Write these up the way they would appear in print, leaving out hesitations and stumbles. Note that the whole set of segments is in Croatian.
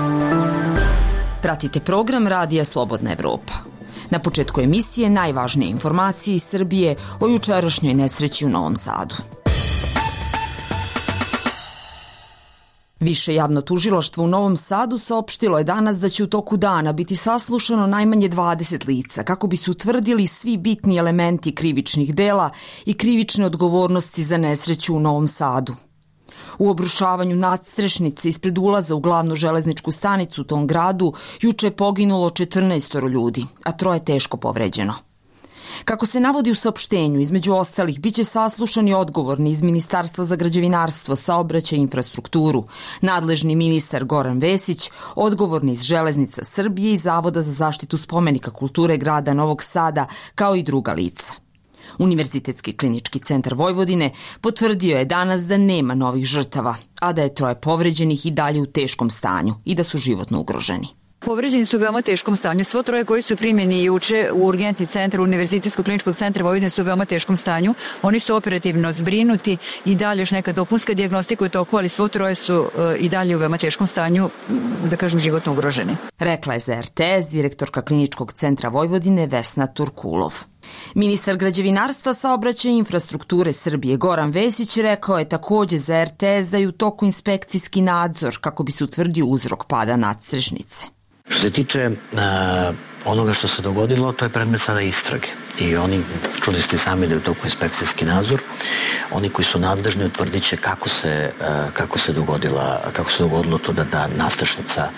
Pratite program Radija Slobodna Evropa. Na početku emisije najvažnije informacije iz Srbije o jučerašnjoj nesreći u Novom Sadu. Više javno tužilaštvo u Novom Sadu saopštilo je danas da će u toku dana biti saslušano najmanje 20 lica kako bi se utvrdili svi bitni elementi krivičnih dela i krivične odgovornosti za nesreću u Novom Sadu. U obrušavanju nadstrešnice ispred ulaza u glavnu železničku stanicu u tom gradu juče je poginulo 14 ljudi, a 3 teško povređeno. Kako se navodi u saopštenju, između ostalih, biće saslušani odgovorni iz Ministarstva za građevinarstvo, saobraćaj i infrastrukturu, nadležni ministar Goran Vesić, odgovorni iz Železnica Srbije i Zavoda za zaštitu spomenika kulture grada Novog Sada, kao i druga lica. Univerzitetski klinički centar Vojvodine potvrdio je danas da nema novih žrtava, a da je 3 povređenih i dalje u teškom stanju i da su životno ugroženi. Povređeni su u veoma teškom stanju. Svo 3 koji su primljeni juče u urgentni centar Univerzitetskog kliničkog centra Vojvodine su u veoma teškom stanju. Oni su operativno zbrinuti i dalje još neka dopunska dijagnostika u toku, ali svo 3 su i dalje u veoma teškom stanju, da kažem, životno ugroženi. Rekla je za RTS direktorka kliničkog centra Vojvodine Vesna Turkulov. Ministar građevinarstva, saobraćaja i infrastrukture Srbije Goran Vesić rekao je takođe za RTS da je u toku inspekcijski nadzor kako bi se utvrdio uzrok pada nadstrešnice. Što se tiče onoga što se dogodilo, to je predmet sada istrage. I oni, čuli ste sami da je u toku inspekcijski nadzor, oni koji su nadležni utvrdit će kako se dogodilo to da nadstrešnica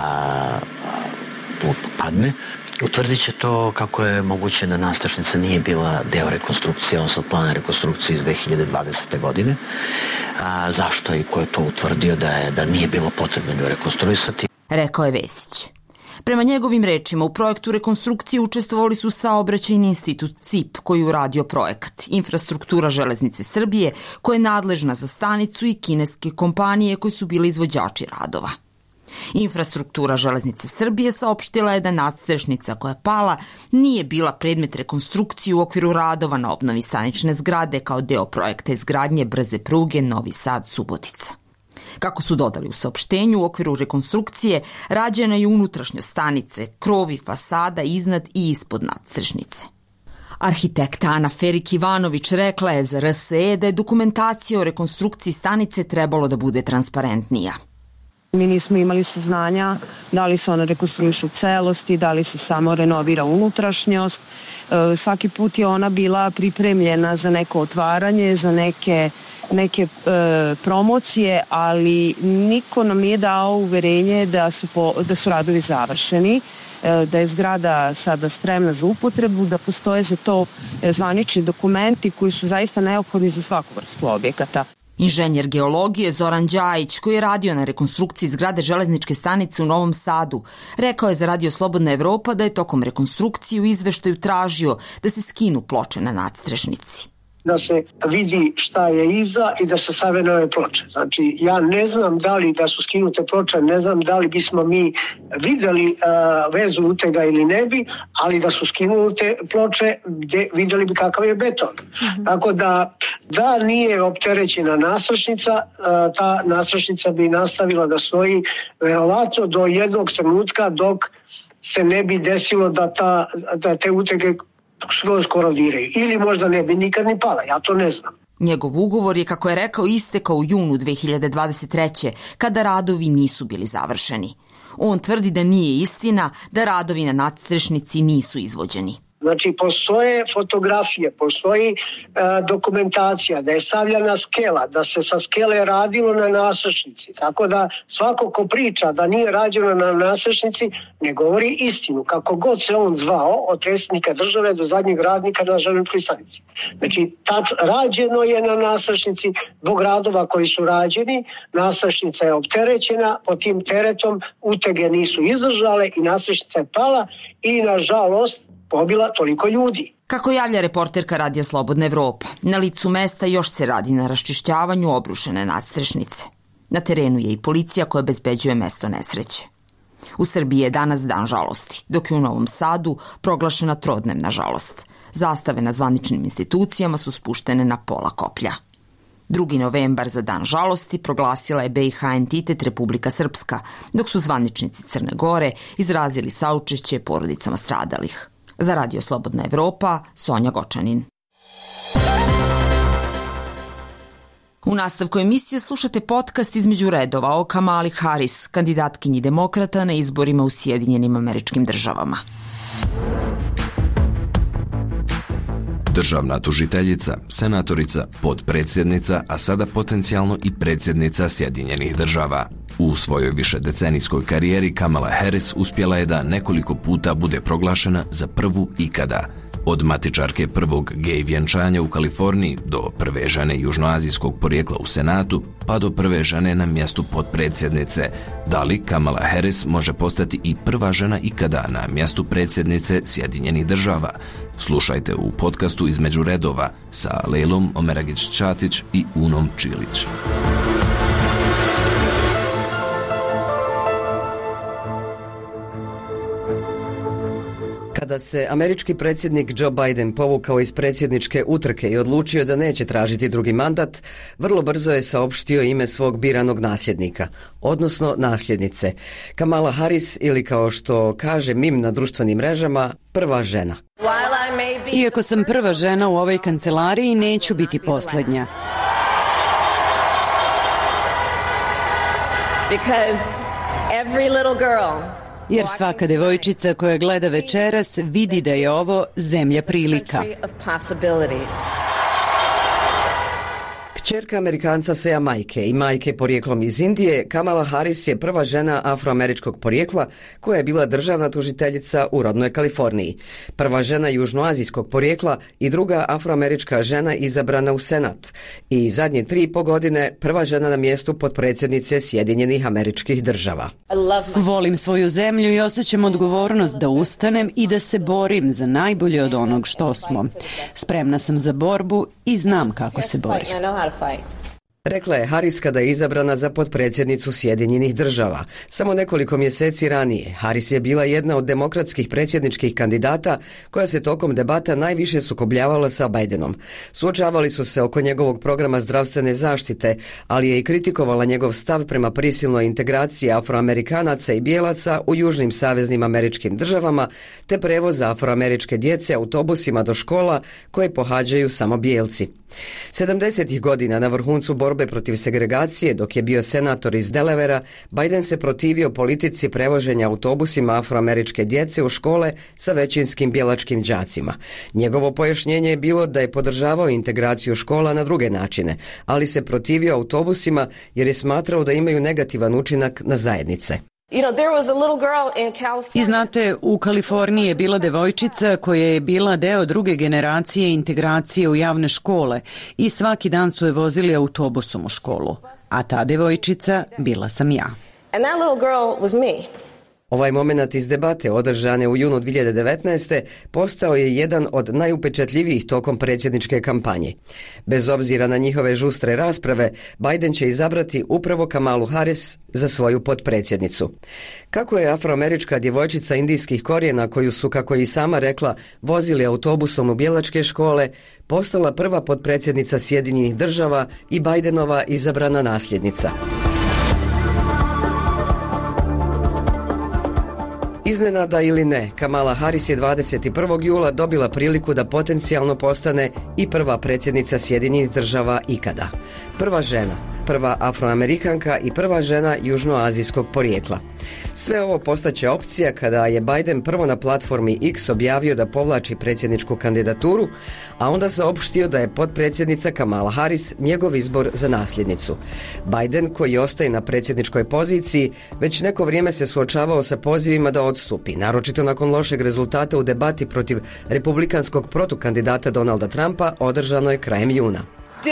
padne. Utvrdit će to kako je moguće da nadstrešnica nije bila deo rekonstrukcije, odnosno plana rekonstrukcije iz 2020. godine. Zašto i ko je to utvrdio da nije bilo potrebno nju rekonstruisati? Rekao je Vesić. Prema njegovim rečima, u projektu rekonstrukcije učestvovali su Saobraćajni institut CIP koji je uradio projekat, infrastruktura Železnice Srbije koja je nadležna za stanicu i kineske kompanije koji su bili izvođači radova. Infrastruktura Železnice Srbije saopštila je da nadstrešnica koja je pala nije bila predmet rekonstrukcije u okviru radova na obnovi stanične zgrade kao deo projekta izgradnje brze pruge Novi Sad-Subotica. Kako su dodali u saopštenju, u okviru rekonstrukcije rađena je unutrašnjost stanice, krovi, fasada iznad i ispod nadstrešnice. Arhitekta Ana Ferik-Ivanović rekla je za RSE da je dokumentacija o rekonstrukciji stanice trebalo da bude transparentnija. Mi nismo imali saznanja da li se ona rekonstruiše u celosti, da li se samo renovira unutrašnjost. Svaki put je ona bila pripremljena za neko otvaranje, za neke promocije, ali niko nam nije dao uverenje da su radovi završeni, da je zgrada sada spremna za upotrebu, da postoje za to zvanični dokumenti koji su zaista neophodni za svaku vrstu objekata. Inženjer geologije Zoran Đajić, koji je radio na rekonstrukciji zgrade železničke stanice u Novom Sadu, rekao je za Radio Slobodna Evropa da je tokom rekonstrukcije u izveštaju tražio da se skinu ploče na nadstrešnici. Da se vidi šta je iza i da se stave nove ploče. Znači, ja ne znam da li da su skinute ploče, ne znam da li bismo mi videli vezu utega ili ne bi, ali da su skinute ploče, videli bi kakav je beton. Tako da nije opterećena nadstrešnica, ta nadstrešnica bi nastavila da stoji verovatno do jednog trenutka dok se ne bi desilo da te utege skroz korodiraju. Ili možda ne bi nikad ni pala, ja to ne znam. Njegov ugovor je, kako je rekao, istekao u junu 2023. kada radovi nisu bili završeni. On tvrdi da nije istina da radovi na nadstrešnici nisu izvođeni. Znači, postoje fotografije, postoji dokumentacija da je stavljena skela, da se sa skele radilo na nadstrešnici. Tako da svako ko priča da nije rađeno na nadstrešnici ne govori istinu. Kako god se on zvao, od predsjednika države do zadnjeg radnika na železničkoj stanici. Znači, rađeno je na nadstrešnici, zbog radova koji su rađeni, nadstrešnica je opterećena, pod tim teretom utege nisu izdržale i nadstrešnica je pala i, nažalost, pobila toliko ljudi. Kako javlja reporterka Radija Slobodna Evropa, na licu mesta još se radi na raščišćavanju obrušene nadstrešnice. Na terenu je i policija koja obezbeđuje mesto nesreće. U Srbiji je danas dan žalosti, dok je u Novom Sadu proglašena trodnevna žalost. Zastave na zvaničnim institucijama su spuštene na pola koplja. 2. novembar za dan žalosti proglasila je BiH entitet Republika Srpska, dok su zvaničnici Crne Gore izrazili saučešće porodicama stradalih. Za Radio Slobodna Evropa, Sonja Gočanin. U nastavku emisije slušate podcast Između redova o Kamali Harris, kandidatkinji demokrata na izborima u Sjedinjenim Američkim Državama. Državna tužiteljica, senatorica, podpredsjednica, a sada potencijalno i predsjednica Sjedinjenih Država. U svojoj višedecenijskoj karijeri Kamala Harris uspjela je da nekoliko puta bude proglašena za prvu ikada. Od matičarke prvog gej vjenčanja u Kaliforniji do prve žene južnoazijskog porijekla u Senatu, pa do prve žene na mjestu potpredsjednice. Da li Kamala Harris može postati i prva žena ikada na mjestu predsjednice Sjedinjenih Država? Slušajte u podcastu Između redova sa Lejlom Omeragić-Ćatić i Unom Čilić. Kada se američki predsjednik Joe Biden povukao iz predsjedničke utrke i odlučio da neće tražiti drugi mandat, vrlo brzo je saopštio ime svog biranog nasljednika, odnosno nasljednice. Kamala Harris, ili kao što kaže mim na društvenim mrežama, prva žena. Iako sam prva žena u ovoj kancelariji, neću biti posljednja. Jer svaka devojčica koja gleda večeras vidi da je ovo zemlja prilika. Kćerka Amerikanca sa Jamajke i majke porijeklom iz Indije, Kamala Harris je prva žena afroameričkog porijekla koja je bila državna tužiteljica u rodnoj Kaliforniji. Prva žena južnoazijskog porijekla i druga afroamerička žena izabrana u Senat. I zadnje 3,5 godine prva žena na mjestu potpredsjednice Sjedinjenih Američkih Država. Volim svoju zemlju i osjećam odgovornost da ustanem i da se borim za najbolje od onog što smo. Spremna sam za borbu i znam kako se bori. Rekla je Harris kada je izabrana za potpredsjednicu Sjedinjenih Država. Samo nekoliko mjeseci ranije Harris je bila jedna od demokratskih predsjedničkih kandidata koja se tokom debata najviše sukobljavala sa Bidenom. Suočavali su se oko njegovog programa zdravstvene zaštite, ali je i kritikovala njegov stav prema prisilnoj integraciji Afroamerikanaca i bijelaca u južnim saveznim američkim državama, te prevoza afroameričke djece autobusima do škola koje pohađaju samo bijelci. 70. godina na vrhuncu borbe protiv segregacije, dok je bio senator iz Delavera, Biden se protivio politici prevoženja autobusima afroameričke djece u škole sa većinskim bijelačkim đacima. Njegovo pojašnjenje je bilo da je podržavao integraciju škola na druge načine, ali se protivio autobusima jer je smatrao da imaju negativan učinak na zajednice. I znate, u Kaliforniji je bila devojčica koja je bila deo druge generacije integracije u javne škole i svaki dan su je vozili autobusom u školu. A ta devojčica bila sam ja. Ovaj moment iz debate održane u junu 2019. postao je jedan od najupečatljivijih tokom predsjedničke kampanje. Bez obzira na njihove žustre rasprave, Biden će izabrati upravo Kamalu Harris za svoju potpredsjednicu. Kako je afroamerička djevojčica indijskih korijena, koju su, kako je i sama rekla, vozili autobusom u bijelačke škole, postala prva potpredsjednica Sjedinjenih Država i Bidenova izabrana nasljednica. Iznenada ili ne, Kamala Harris je 21. jula dobila priliku da potencijalno postane i prva predsjednica Sjedinjenih Država ikada. Prva žena, prva afroamerikanka i prva žena južnoazijskog porijekla. Sve ovo postaće opcija kada je Biden prvo na platformi X objavio da povlači predsjedničku kandidaturu, a onda saopštio da je potpredsjednica Kamala Harris njegov izbor za nasljednicu. Biden, koji ostaje na predsjedničkoj poziciji, već neko vrijeme se suočavao sa pozivima da odstupi, naročito nakon lošeg rezultata u debati protiv republikanskog protukandidata Donalda Trumpa održanoj krajem juna.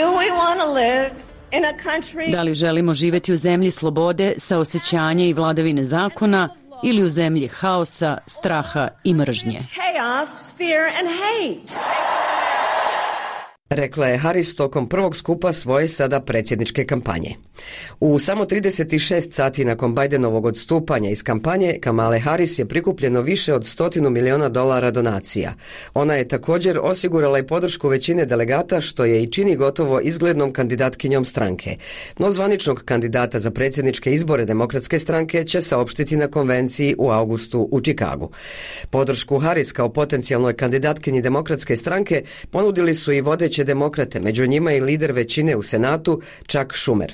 Da li želimo živjeti u zemlji slobode, saosećanja i vladavine zakona ili u zemlji haosa, straha i mržnje? rekla je Harris tokom prvog skupa svoje sada predsjedničke kampanje. U samo 36 sati nakon Bidenovog odstupanja iz kampanje, Kamale Harris je prikupljeno više od $100 miliona donacija. Ona je također osigurala i podršku većine delegata, što je i čini gotovo izglednom kandidatkinjom stranke. No zvaničnog kandidata za predsjedničke izbore Demokratske stranke će saopštiti na konvenciji u augustu u Čikagu. Podršku Harris kao potencijalnoj kandidatkinji Demokratske stranke ponudili su i vodeće demokrate, među njima i lider većine u Senatu, Chuck Schumer.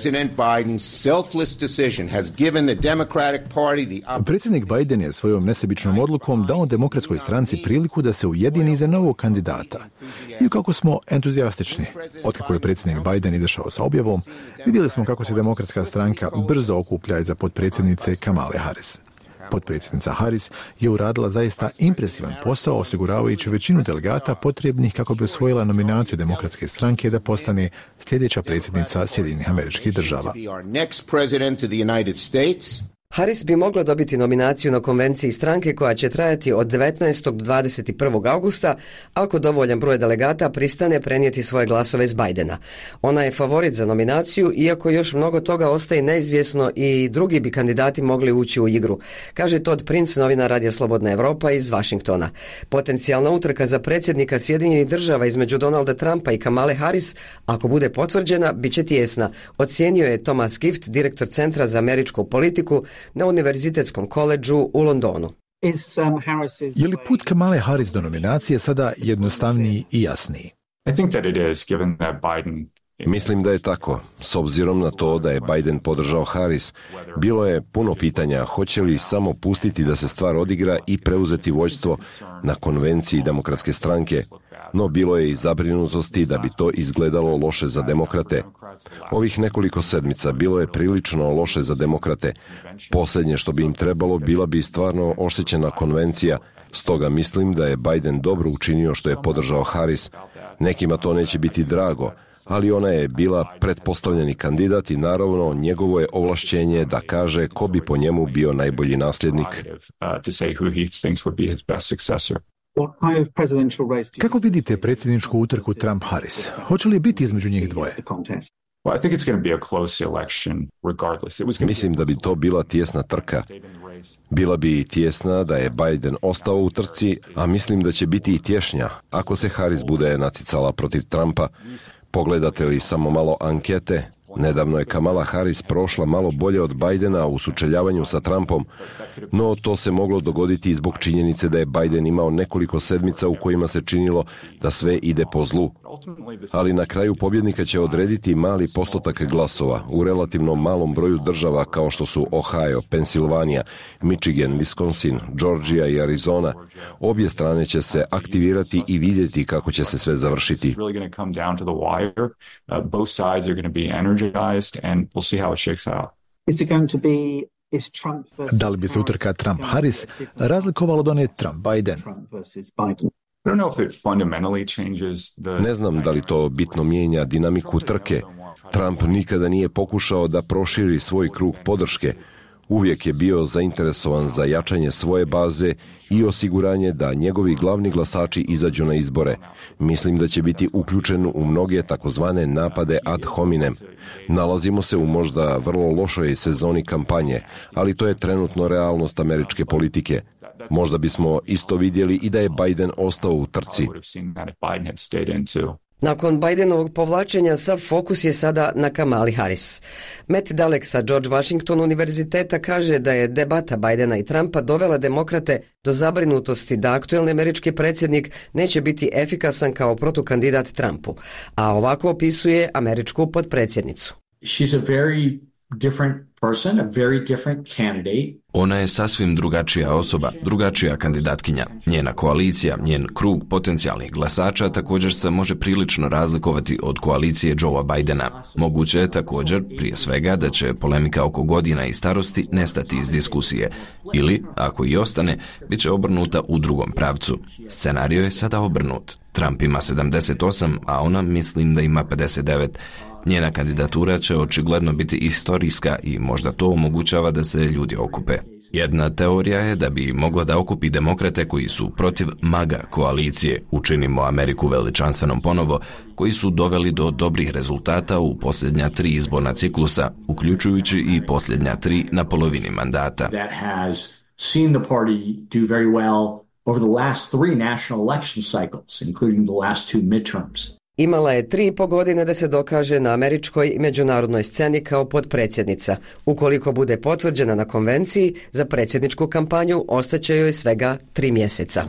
Predsjednik Biden je svojom nesebičnom odlukom dao Demokratskoj stranci priliku da se ujedini iza novog kandidata. I kako smo entuzijastični. Otkako je predsjednik Biden izašao sa objavom, vidjeli smo kako se Demokratska stranka brzo okuplja iza potpredsjednice Kamale Harris. Potpredsjednica Harris je uradila zaista impresivan posao osiguravajući većinu delegata potrebnih kako bi osvojila nominaciju Demokratske stranke da postane sljedeća predsjednica Sjedinjenih Američkih Država. Harris bi mogla dobiti nominaciju na konvenciji stranke koja će trajati od 19. do 21. augusta ako dovoljan broj delegata pristane prenijeti svoje glasove iz Bidena. Ona je favorit za nominaciju, iako još mnogo toga ostaje neizvjesno i drugi bi kandidati mogli ući u igru, kaže Todd Prince, novinar Radija Slobodna Evropa iz Vašingtona. Potencijalna utrka za predsjednika Sjedinjenih Država između Donalda Trumpa i Kamale Harris, ako bude potvrđena, bit će tijesna, ocijenio je Thomas Gift, direktor Centra za američku politiku na Univerzitetskom koledžu u Londonu. Je li put Kamale Harris do nominacije sada jednostavniji i jasniji? Mislim da je tako. S obzirom na to da je Biden podržao Harris, bilo je puno pitanja hoće li samo pustiti da se stvar odigra i preuzeti vođstvo na konvenciji Demokratske stranke, no bilo je i zabrinutosti da bi to izgledalo loše za demokrate. Ovih nekoliko sedmica bilo je prilično loše za demokrate. Posljednje što bi im trebalo bila bi stvarno oštećena konvencija, stoga mislim da je Biden dobro učinio što je podržao Harris. Nekima to neće biti drago, ali ona je bila pretpostavljeni kandidat i naravno njegovo je ovlašćenje da kaže ko bi po njemu bio najbolji nasljednik. Kako vidite predsjedničku utrku Trump-Harris? Hoće li biti između njih dvoje? Mislim da bi to bila tijesna trka. Bila bi tijesna da je Biden ostao u trci, a mislim da će biti i tješnja ako se Harris bude natjecala protiv Trumpa. Pogledate li samo malo ankete, nedavno je Kamala Harris prošla malo bolje od Bidena u sučeljavanju sa Trumpom, no to se moglo dogoditi i zbog činjenice da je Biden imao nekoliko sedmica u kojima se činilo da sve ide po zlu. Ali na kraju pobjednika će odrediti mali postotak glasova u relativno malom broju država kao što su Ohio, Pensilvanija, Michigan, Wisconsin, Georgia i Arizona. Obje strane će se aktivirati i vidjeti kako će se sve završiti. Da li bi se utrka Trump-Harris razlikovala od one Trump-Biden? Ne znam da li to bitno mijenja dinamiku trke. Trump nikada nije pokušao da proširi svoj krug podrške. Uvijek je bio zainteresovan za jačanje svoje baze i osiguranje da njegovi glavni glasači izađu na izbore. Mislim da će biti uključen u mnoge takozvane napade ad hominem. Nalazimo se u možda vrlo lošoj sezoni kampanje, ali to je trenutno realnost američke politike. Možda bismo isto vidjeli i da je Biden ostao u trci. Nakon Bidenovog povlačenja sav fokus je sada na Kamali Harris. Matt Dalek sa George Washington univerziteta kaže da je debata Bidena i Trumpa dovela demokrate do zabrinutosti da aktuelni američki predsjednik neće biti efikasan kao protukandidat Trumpu, a ovako opisuje američku potpredsjednicu. Ona je sasvim drugačija osoba, drugačija kandidatkinja. Njena koalicija, njen krug potencijalnih glasača također se može prilično razlikovati od koalicije Joea Bidena. Moguće je također, prije svega, da će polemika oko godina i starosti nestati iz diskusije. Ili, ako i ostane, bit će obrnuta u drugom pravcu. Scenario je sada obrnut. Trump ima 78, a ona mislim da ima 59. Njena kandidatura će očigledno biti istorijska i možda to omogućava da se ljudi okupe. Jedna teorija je da bi mogla da okupi demokrate koji su protiv MAGA koalicije, Učinimo Ameriku veličanstvenom ponovo, koji su doveli do dobrih rezultata u posljednja 3 izborna ciklusa, uključujući i posljednja 3 na polovini mandata. Over the last 3 national election cycles, including the last 2 midterms. Imala je 3,5 godine da se dokaže na američkoj i međunarodnoj sceni kao potpredsjednica. Ukoliko bude potvrđena na konvenciji, za predsjedničku kampanju ostaće joj svega 3 mjeseca.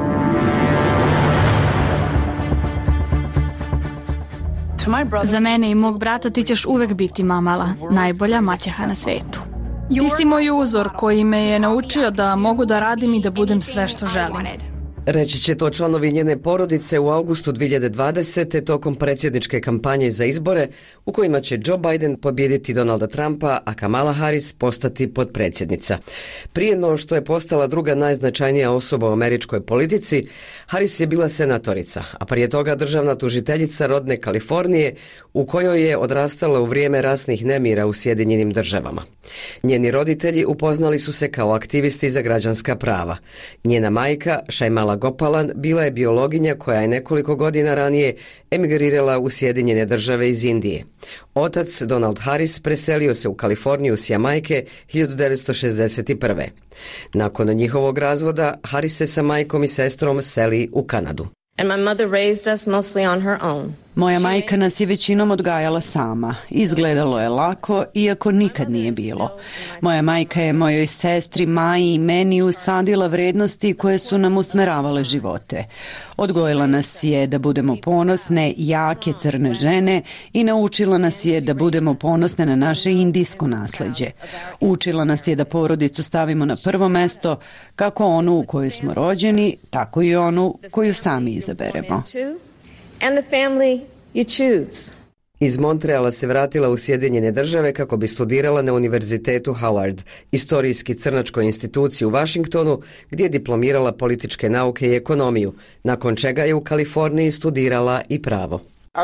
Za mene i mog brata ti ćeš uvek biti mamala, najbolja maćeha na svetu. Ti si moj uzor koji me je naučio da mogu da radim i da budem sve što želim. Reći će to članovi njene porodice u avgustu 2020. tokom predsjedničke kampanje za izbore u kojima će Joe Biden pobijediti Donalda Trumpa, a Kamala Harris postati potpredsjednica. Prije no što je postala druga najznačajnija osoba u američkoj politici, Harris je bila senatorica, a prije toga državna tužiteljica rodne Kalifornije u kojoj je odrastala u vrijeme rasnih nemira u Sjedinjenim Državama. Njeni roditelji upoznali su se kao aktivisti za građanska prava. Njena majka, Shaimala Gopalan, bila je biologinja koja je nekoliko godina ranije emigrirala u Sjedinjene Države iz Indije. Otac, Donald Harris, preselio se u Kaliforniju s Jamajke 1961. Nakon njihovog razvoda, Harris se sa majkom i sestrom seli u Kanadu. And my mother raised us mostly on her own. Moja majka nas je većinom odgajala sama. Izgledalo je lako, iako nikad nije bilo. Moja majka je mojoj sestri, Maji i meni usadila vrednosti koje su nam usmeravale živote. Odgojila nas je da budemo ponosne, jake crne žene i naučila nas je da budemo ponosne na naše indijsko nasleđe. Učila nas je da porodicu stavimo na prvo mesto, kako onu u kojoj smo rođeni, tako i onu koju sami izaberemo. And the family you choose. Iz Montreala se vratila u Sjedinjene Države kako bi studirala na Univerzitetu Howard, istorijski crnačkoj instituciji u Washingtonu, gdje je diplomirala političke nauke i ekonomiju, nakon čega je u Kaliforniji studirala i pravo.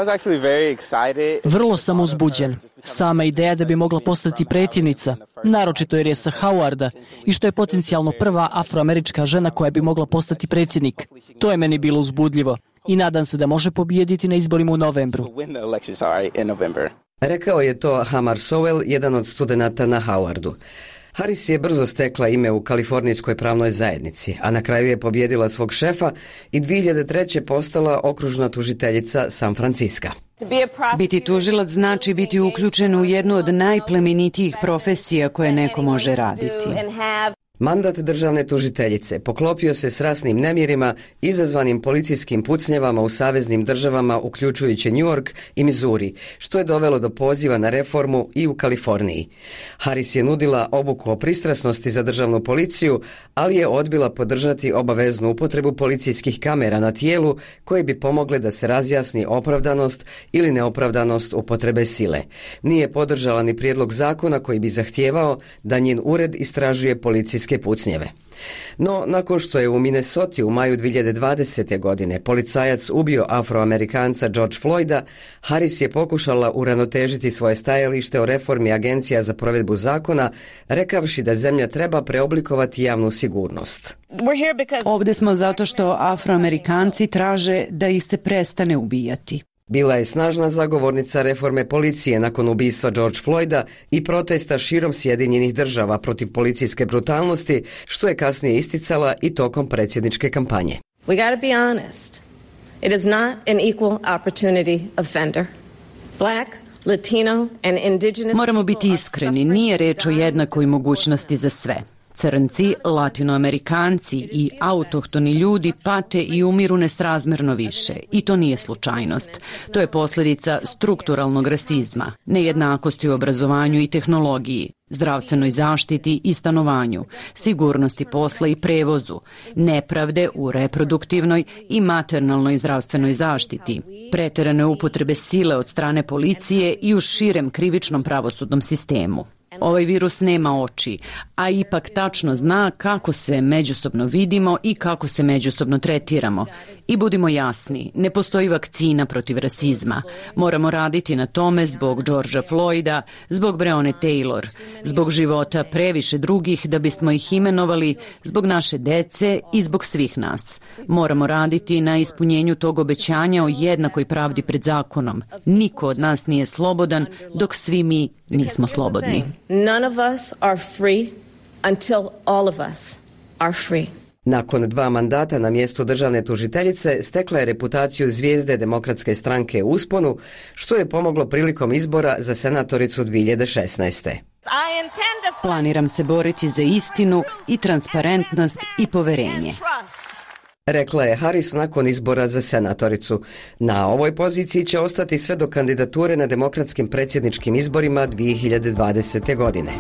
Vrlo sam uzbuđen. Sama ideja da bi mogla postati predsjednica, naročito jer je sa Howarda i što je potencijalno prva afroamerička žena koja bi mogla postati predsjednik. To je meni bilo uzbudljivo i nadam se da može pobijediti na izborima u novembru. Rekao je to Hamar Sowell, jedan od studenata na Howardu. Harris je brzo stekla ime u kalifornijskoj pravnoj zajednici, a na kraju je pobijedila svog šefa i 2003. postala okružna tužiteljica San Franciska. Biti tužilac znači biti uključen u jednu od najplemenitijih profesija koje neko može raditi. Mandat državne tužiteljice poklopio se s rasnim nemirima izazvanim policijskim pucnjavama u saveznim državama uključujući New York i Missouri, što je dovelo do poziva na reformu i u Kaliforniji. Harris je nudila obuku o pristrasnosti za državnu policiju, ali je odbila podržati obaveznu upotrebu policijskih kamera na tijelu koje bi pomogle da se razjasni opravdanost ili neopravdanost upotrebe sile. Nije podržala ni prijedlog zakona koji bi zahtijevao da njen ured istražuje policijske pucnjeve. No, nakon što je u Minnesoti u maju 2020. godine policajac ubio Afroamerikanca George Floyda, Harris je pokušala uravnotežiti svoje stajalište o reformi agencija za provedbu zakona, rekavši da zemlja treba preoblikovati javnu sigurnost. Ovdje smo zato što Afroamerikanci traže da ih se prestane ubijati. Bila je snažna zagovornica reforme policije nakon ubistva George Floyda i protesta širom Sjedinjenih Država protiv policijske brutalnosti, što je kasnije isticala i tokom predsjedničke kampanje. We got to be honest. It is not an equal opportunity offender. Black, Latino and indigenous. Moramo biti iskreni, nije reč o jednakoj mogućnosti za sve. Crnci, latinoamerikanci i autohtoni ljudi pate i umiru nesrazmjerno više i to nije slučajnost. To je posljedica strukturalnog rasizma, nejednakosti u obrazovanju i tehnologiji, zdravstvenoj zaštiti i stanovanju, sigurnosti posla i prevozu, nepravde u reproduktivnoj i maternalnoj zdravstvenoj zaštiti, pretjerane upotrebe sile od strane policije i u širem krivičnom pravosudnom sistemu. Ovaj virus nema oči, a ipak tačno zna kako se međusobno vidimo i kako se međusobno tretiramo. I budimo jasni, ne postoji vakcina protiv rasizma. Moramo raditi na tome zbog Georgea Floyda, zbog Breonna Taylor, zbog života previše drugih da bismo ih imenovali, zbog naše dece i zbog svih nas. Moramo raditi na ispunjenju tog obećanja o jednakoj pravdi pred zakonom. Niko od nas nije slobodan dok svi mi nismo slobodni. None of us are free until all of us are free. Nakon 2 mandata na mjestu državne tužiteljice stekla je reputaciju zvijezde Demokratske stranke u usponu, što je pomoglo prilikom izbora za senatoricu 2016. Planiram se boriti za istinu i transparentnost i poverenje. Rekla je Harris nakon izbora za senatoricu. Na ovoj poziciji će ostati sve do kandidature na demokratskim predsjedničkim izborima 2020. godine.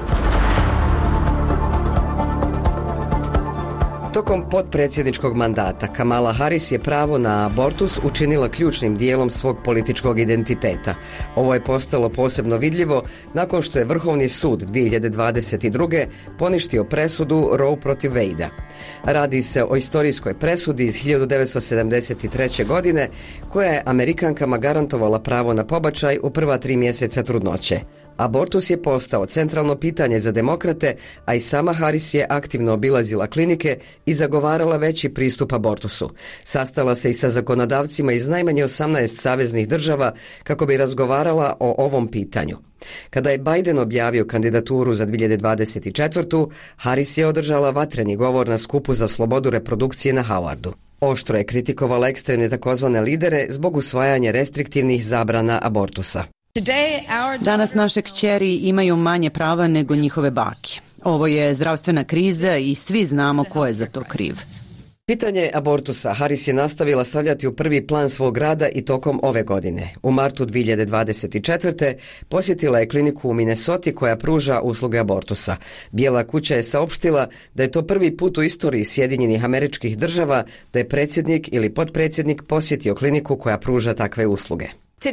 Tokom potpredsjedničkog mandata Kamala Harris je pravo na abortus učinila ključnim dijelom svog političkog identiteta. Ovo je postalo posebno vidljivo nakon što je Vrhovni sud 2022. poništio presudu Roe protiv Wadea. Radi se o istorijskoj presudi iz 1973. godine koja je Amerikankama garantovala pravo na pobačaj u prva 3 mjeseca trudnoće. Abortus je postao centralno pitanje za demokrate, a i sama Harris je aktivno obilazila klinike i zagovarala veći pristup abortusu. Sastala se i sa zakonodavcima iz najmanje 18 saveznih država kako bi razgovarala o ovom pitanju. Kada je Biden objavio kandidaturu za 2024. Harris je održala vatreni govor na skupu za slobodu reprodukcije na Howardu. Oštro je kritikovala ekstremne takozvane lidere zbog usvajanja restriktivnih zabrana abortusa. Danas naše kćeri imaju manje prava nego njihove bake. Ovo je zdravstvena kriza i svi znamo ko je za to kriv. Pitanje abortusa Harris je nastavila stavljati u prvi plan svog rada i tokom ove godine. U martu 2024. posjetila je kliniku u Minnesoti koja pruža usluge abortusa. Bijela kuća je saopštila da je to prvi put u istoriji Sjedinjenih Američkih Država da je predsjednik ili potpredsjednik posjetio kliniku koja pruža takve usluge.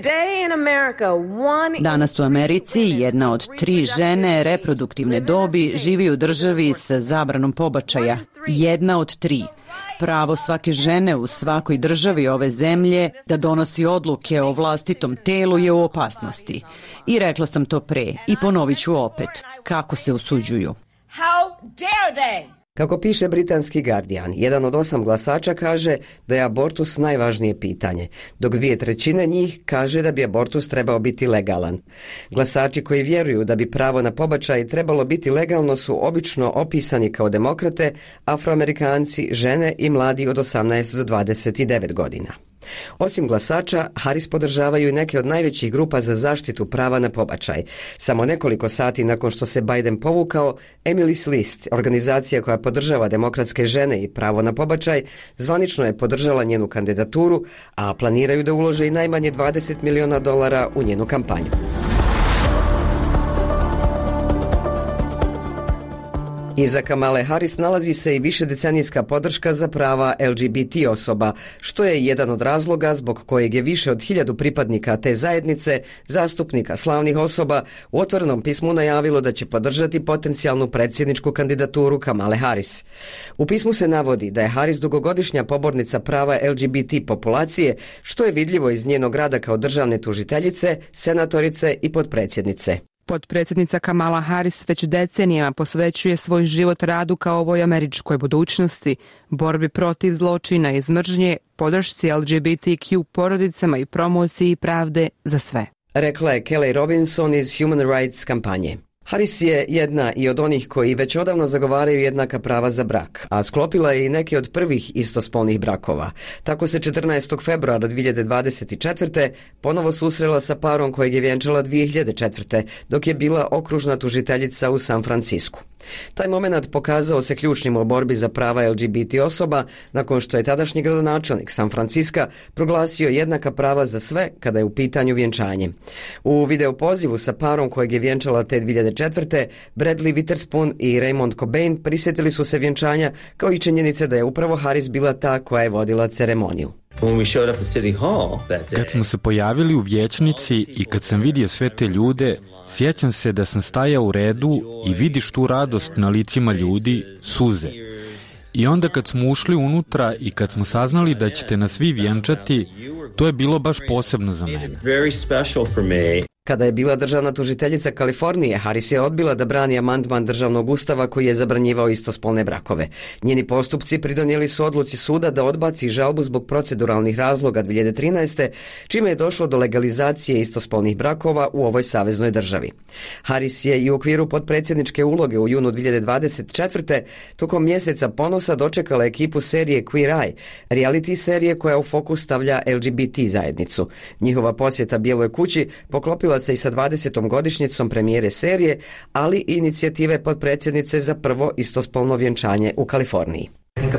Danas u Americi 1 od 3 žene reproduktivne dobi živi u državi sa zabranom pobačaja. 1 od 3. Pravo svake žene u svakoj državi ove zemlje da donosi odluke o vlastitom telu je u opasnosti. I rekla sam to pre i ponovit ću opet. Kako se usuđuju? Kako piše britanski Guardian, 1 od 8 glasača kaže da je abortus najvažnije pitanje, dok 2/3 njih kaže da bi abortus trebao biti legalan. Glasači koji vjeruju da bi pravo na pobačaj trebalo biti legalno su obično opisani kao demokrate, Afroamerikanci, žene i mladi od 18 do 29 godina. Osim glasača, Harris podržavaju i neke od najvećih grupa za zaštitu prava na pobačaj. Samo nekoliko sati nakon što se Biden povukao, Emily's List, organizacija koja podržava demokratske žene i pravo na pobačaj, zvanično je podržala njenu kandidaturu, a planiraju da ulože i najmanje $20 miliona u njenu kampanju. Iza Kamale Harris nalazi se i višedecenijska podrška za prava LGBT osoba, što je jedan od razloga zbog kojeg je više od 1000 pripadnika te zajednice, zastupnika slavnih osoba, u otvorenom pismu najavilo da će podržati potencijalnu predsjedničku kandidaturu Kamale Harris. U pismu se navodi da je Harris dugogodišnja pobornica prava LGBT populacije, što je vidljivo iz njenog rada kao državne tužiteljice, senatorice i potpredsjednice. Potpredsjednica Kamala Harris već decenijama posvećuje svoj život radu kao ovoj američkoj budućnosti, borbi protiv zločina i mržnje, podršci LGBTQ porodicama i promociji pravde za sve. Rekla je Kelly Robinson iz Human Rights kampanje. Harris je jedna i od onih koji već odavno zagovaraju jednaka prava za brak, a sklopila je i neke od prvih istospolnih brakova. Tako se 14. februara 2024. ponovo susrela sa parom kojeg je vjenčala 2004. dok je bila okružna tužiteljica u San Francisku. Taj moment pokazao se ključnim u borbi za prava LGBT osoba nakon što je tadašnji gradonačelnik San Franciska proglasio jednaka prava za sve kada je u pitanju vjenčanje. U video pozivu sa parom kojeg je vjenčala te 2004. Bradley Witherspoon i Raymond Cobain prisjetili su se vjenčanja kao i činjenice da je upravo Harris bila ta koja je vodila ceremoniju. Kad smo se pojavili u vijećnici i kad sam vidio sve te ljude, sjećam se da sam stajao u redu i vidiš tu radost na licima ljudi, suze. I onda kad smo ušli unutra i kad smo saznali da ćete nas vi vjenčati, to je bilo baš posebno za mene. Kada je bila državna tužiteljica Kalifornije, Harris je odbila da brani amandman državnog ustava koji je zabranjivao istospolne brakove. Njeni postupci pridonijeli su odluci suda da odbaci žalbu zbog proceduralnih razloga 2013. čime je došlo do legalizacije istospolnih brakova u ovoj saveznoj državi. Harris je i u okviru potpredsjedničke uloge u junu 2024. tokom mjeseca ponosa dočekala ekipu serije Queer Eye, reality serije koja u fokus stavlja LGBT zajednicu. Njihova posjeta Bijeloj kući poklopila se i sa 20. godišnjicom premijere serije, ali i inicijative potpredsjednice za prvo istospolno vjenčanje u Kaliforniji.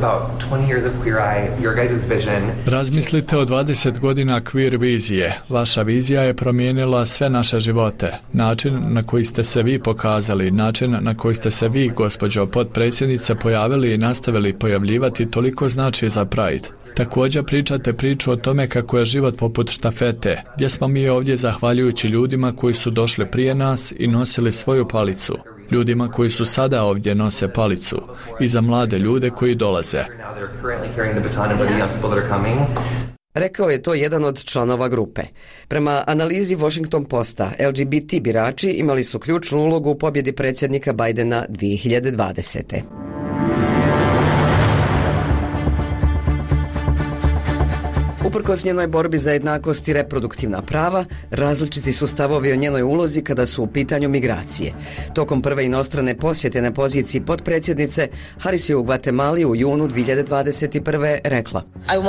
Razmislite o 20 godina queer vizije. Vaša vizija je promijenila sve naše živote. Način na koji ste se vi pokazali, način na koji ste se vi, gospođo potpredsjednice, pojavili i nastavili pojavljivati toliko znači za Pride. Također pričate priču o tome kako je život poput štafete, gdje smo mi ovdje zahvaljujući ljudima koji su došli prije nas i nosili svoju palicu. Ljudima koji su sada ovdje nose palicu i za mlade ljude koji dolaze. Rekao je to jedan od članova grupe. Prema analizi Washington Posta, LGBT birači imali su ključnu ulogu u pobjedi predsjednika Bidena 2020. Uprkos njenoj borbi za jednakost i reproduktivna prava, različiti su stavovi o njenoj ulozi kada su u pitanju migracije. Tokom prve inostrane posjete na poziciji potpredsjednice, Harris je u Gvatemali u junu 2021. rekla: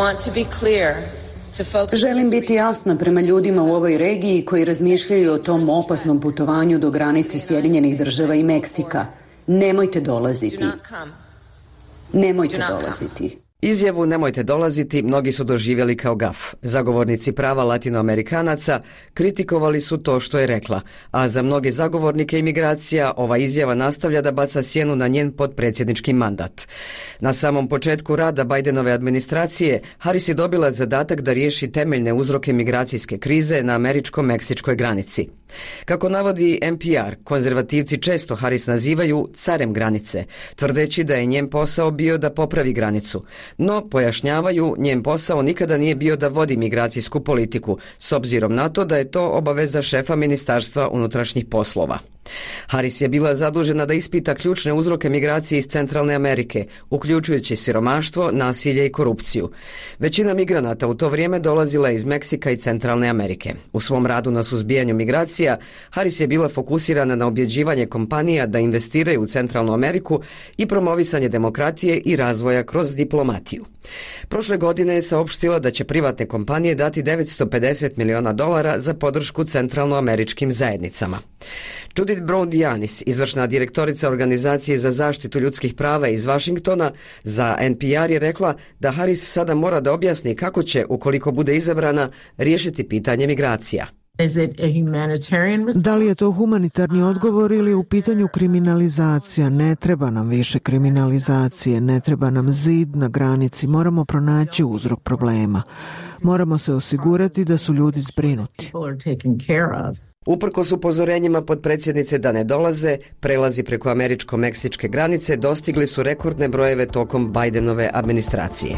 Želim biti jasna prema ljudima u ovoj regiji koji razmišljaju o tom opasnom putovanju do granice Sjedinjenih Država i Meksika. Nemojte dolaziti. Nemojte dolaziti. Izjavu "nemojte dolaziti" mnogi su doživjeli kao gaf. Zagovornici prava latinoamerikanaca kritikovali su to što je rekla, a za mnoge zagovornike imigracija ova izjava nastavlja da baca sjenu na njen potpredsjednički mandat. Na samom početku rada Bidenove administracije, Harris je dobila zadatak da riješi temeljne uzroke migracijske krize na američko-meksičkoj granici. Kako navodi NPR, konzervativci često Harris nazivaju carem granice, tvrdeći da je njen posao bio da popravi granicu. No, pojašnjavaju, njen posao nikada nije bio da vodi migracijsku politiku, s obzirom na to da je to obaveza šefa Ministarstva unutrašnjih poslova. Harris je bila zadužena da ispita ključne uzroke migracije iz Centralne Amerike, uključujući siromaštvo, nasilje i korupciju. Većina migranata u to vrijeme dolazila je iz Meksika i Centralne Amerike. U svom radu na suzbijanju migracija, Harris je bila fokusirana na objeđivanje kompanija da investiraju u Centralnu Ameriku i promovisanje demokratije i razvoja kroz diplomatiju. Prošle godine je saopštila da će privatne kompanije dati $950 miliona za podršku centralnoameričkim zajednicama. Judith Brown-Dianis, izvršna direktorica Organizacije za zaštitu ljudskih prava iz Washingtona, za NPR je rekla da Harris sada mora da objasni kako će, ukoliko bude izabrana, riješiti pitanje migracija. Da li je to humanitarni odgovor ili u pitanju kriminalizacija? Ne treba nam više kriminalizacije, ne treba nam zid na granici, moramo pronaći uzrok problema. Moramo se osigurati da su ljudi zbrinuti. Uprkos upozorenjima potpredsjednice da ne dolaze, prelazi preko američko-meksičke granice dostigli su rekordne brojeve tokom Bidenove administracije.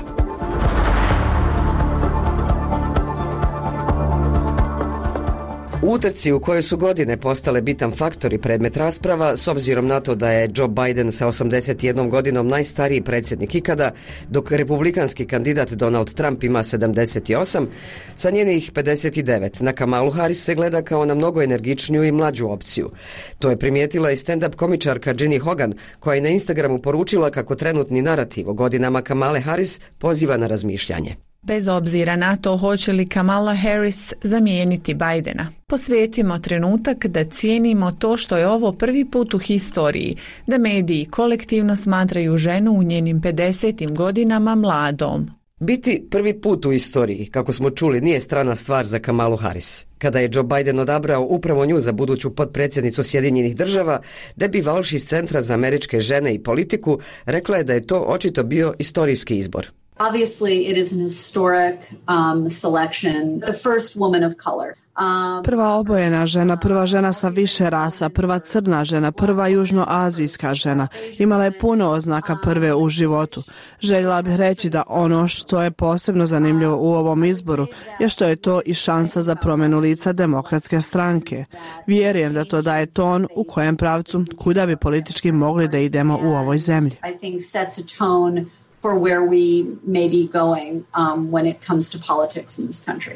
U utrci u kojoj su godine postale bitan faktor i predmet rasprava, s obzirom na to da je Joe Biden sa 81 godinom najstariji predsjednik ikada, dok republikanski kandidat Donald Trump ima 78, sa njenih 59 na Kamalu Harris se gleda kao na mnogo energičniju i mlađu opciju. To je primijetila i stand-up komičarka Ginny Hogan, koja je na Instagramu poručila kako trenutni narativ o godinama Kamale Harris poziva na razmišljanje. Bez obzira na to hoće li Kamala Harris zamijeniti Bidena, posvetimo trenutak da cijenimo to što je ovo prvi put u historiji, da mediji kolektivno smatraju ženu u njenim 50. godinama mladom. Biti prvi put u istoriji, kako smo čuli, nije strana stvar za Kamalu Harris. Kada je Joe Biden odabrao upravo nju za buduću potpredsjednicu Sjedinjenih Država, Debbie Walsh iz Centra za američke žene i politiku rekla je da je to očito bio istorijski izbor. Obviously, it is an historic selection. The first woman of color. Prva obojena žena, prva žena sa više rasa, prva crna žena, prva južnoazijska žena. Imala je puno oznaka prve u životu. Željela bih reći da ono što je posebno zanimljivo u ovom izboru je što je to i šansa za promjenu lica demokratske stranke. Vjerujem da to daje ton u kojem pravcu kuda bi politički mogli da idemo u ovoj zemlji. I think sets a tone for where we may be going when it comes to politics in this country.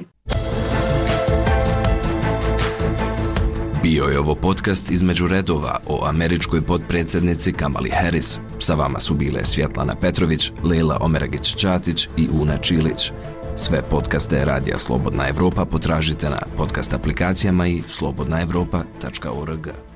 Bio je ovo podcast Između redova o američkoj potpredsjednici Kamali Harris. Sa vama su bile Svjetlana Petrović, Lejla Omeragić-Ćatić i Una Čilić. Sve podcaste Radija Slobodna Evropa potražite na podcast aplikacijama i slobodnaevropa.org.